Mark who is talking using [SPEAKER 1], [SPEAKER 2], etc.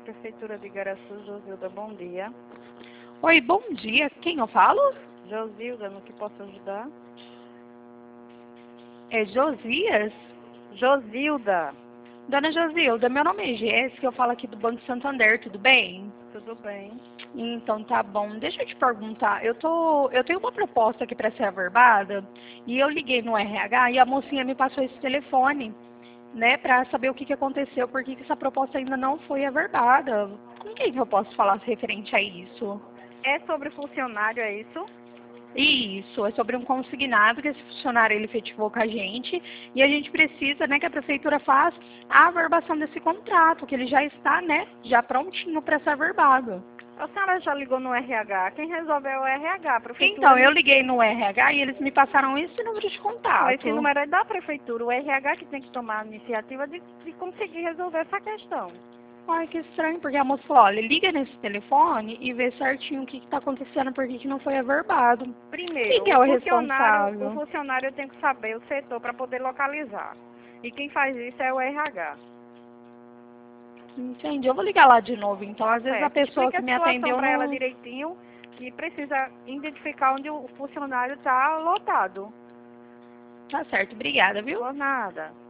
[SPEAKER 1] Prefeitura de Igaraçu, Josilda, bom dia.
[SPEAKER 2] Oi, bom dia. Quem eu falo?
[SPEAKER 1] Josilda, no que posso ajudar?
[SPEAKER 2] É Josias?
[SPEAKER 1] Josilda,
[SPEAKER 2] Dona Josilda, meu nome é Jéssica, eu falo aqui do Banco Santander, tudo bem?
[SPEAKER 1] tudo bem?
[SPEAKER 2] Então tá bom. Deixa eu te perguntar, eu tenho uma proposta aqui para ser averbada e eu liguei no RH e a mocinha me passou esse telefone, né, para saber o que aconteceu, por que essa proposta ainda não foi averbada. Com quem que eu posso falar referente a isso?
[SPEAKER 1] É sobre funcionário, é isso?
[SPEAKER 2] Isso, é sobre um consignado que esse funcionário ele efetivou com a gente e a gente precisa, né, que a prefeitura faça a averbação desse contrato, que ele já está, né, já prontinho para ser averbado.
[SPEAKER 1] A senhora já ligou no RH? Quem resolve é o RH, a prefeitura.
[SPEAKER 2] Então, eu liguei no RH e eles me passaram esse número de
[SPEAKER 1] Não,
[SPEAKER 2] contato.
[SPEAKER 1] esse número é da prefeitura, o RH que tem que tomar a iniciativa de conseguir resolver essa questão.
[SPEAKER 2] Ai, que estranho, porque a moça falou, olha, liga nesse telefone e vê certinho o que está acontecendo, por que não foi averbado.
[SPEAKER 1] Primeiro,
[SPEAKER 2] Quem que é o responsável?
[SPEAKER 1] o funcionário tem que saber o setor para poder localizar. E quem faz isso é o RH.
[SPEAKER 2] Entendi, eu vou ligar lá de novo, então. Às vezes a pessoa
[SPEAKER 1] Explica
[SPEAKER 2] que me
[SPEAKER 1] a situação
[SPEAKER 2] atendeu
[SPEAKER 1] para ela
[SPEAKER 2] não...
[SPEAKER 1] direitinho, que precisa identificar onde o funcionário está lotado.
[SPEAKER 2] Tá certo, obrigada, viu?
[SPEAKER 1] Por nada.